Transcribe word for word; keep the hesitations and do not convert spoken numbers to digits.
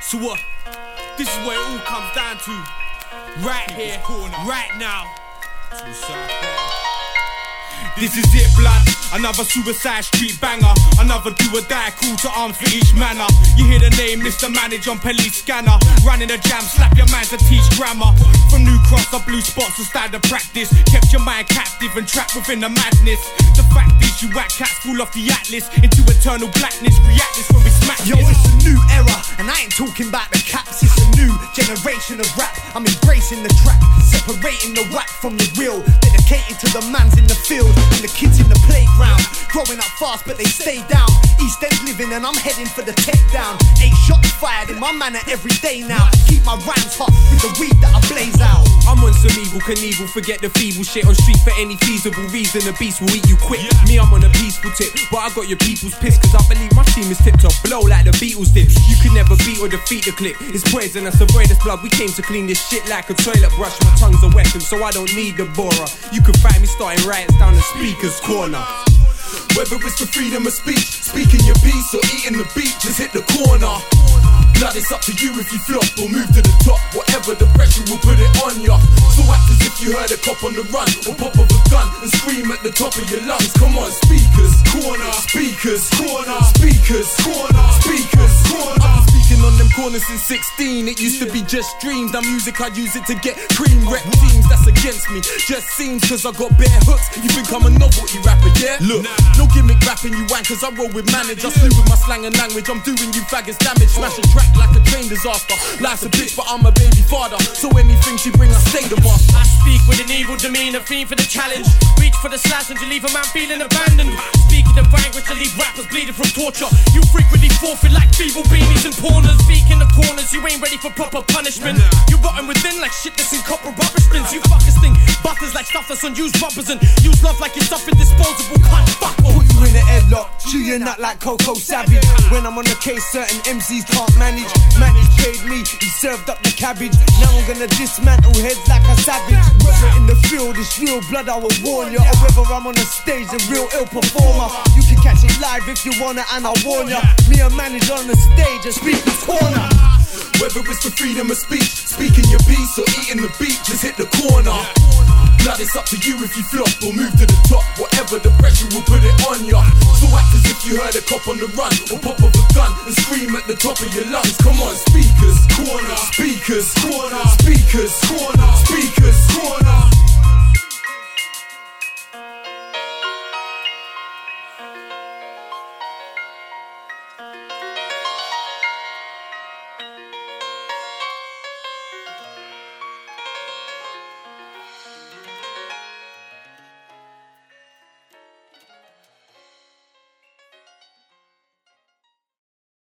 So what? This is what it all comes down to. Right here, right now. This is it, blood. Another suicide street banger. Another do or die, call to arms for each manner. You hear the name, Mister Manage on police scanner. Running a jam, slap your man to teach grammar. From New Cross to blue spots to standard practice. Kept your mind captive and trapped within the madness. The fact is you whack cats fall off the atlas into eternal blackness. React this when we smack Yo, this. it's a new era, and I ain't talking about the caps. It's a new generation of rap. I'm embracing the track, separating the whack from the real. Dedicated to the mans in the field and the kids in the playground. Growing up fast but they stay down. East End living and I'm heading for the tech down. Eight shots fired in my manner every day now. Keep my rhymes hot with the weed that I blaze out. I'm on some evil Knievel, forget the feeble shit. On street for any feasible reason, the beast will eat you quick. Yeah. Me, I'm on a peaceful tip, but I got your people's pissed. Cause I believe my team is tipped off, blow like the Beatles did. You can never beat or defeat the click. It's poisonous, avoid this blood. We came to clean this shit like a toilet brush. My tongue's a weapon, so I don't need the borer. You can find me starting riots down the speaker's corner. Whether it's for freedom of speech, speaking your piece or eating the beat, just hit the corner. Blood, it's up to you if you flop or move to the top. Whatever the pressure, will put it on ya. So act as if you heard a cop on the run or pop of a gun and scream at the top of your lungs. Come on, speakers, corner, speakers, corner, speakers, corner, speakers, corner. I've been speaking on them corners since sixteen. It used to be just dreams. Now music, I use it to get cream. Rep teams, that's against me. Just seems cause I got bare hooks. You think I'm a novelty rapper, yeah? Look, no gimmick rapping you wank cause I roll with manage. I slew with my slang and language. I'm doing you faggots damage. Smash a track like a train disaster. Life's a bitch but I'm a baby father. So anything she bring I stay the master. I speak with an evil demeanor, fiend for the challenge. Reach for the slash and to leave a man feeling abandoned. Speaking of language to leave rappers bleeding from torture. You frequently forfeit like feeble beanies and pawners. Speak in the corners, you ain't ready for proper punishment. You rotten within like shit that's in copper rubbish bins. You fuckers think butters like stuff that's on used rubbers and use love like it's something disposable. Cunt fuck off. Put you in a headlock, chew your nut like Coco Savage. When I'm on the case, certain M Cs can't manage. Manage trade me, he served up the cabbage. Now I'm gonna dismantle heads like a savage. Whether in the field, it's real blood, I will warn ya. Or whether I'm on the stage, a real ill performer. You can catch it live if you wanna, and I'll warn ya. Me and manage on the stage, a speaker's corner. Whether it's for freedom of speech, speaking your piece or eating the beat, just hit the corner. Blood, it's up to you if you flop or move to the top. Whatever the pressure, will put it on ya. So act as if you heard a cop on the run or pop of a gun and scream at the top of your lungs. Come on, speakers, corner, speakers, corner, speakers, corner.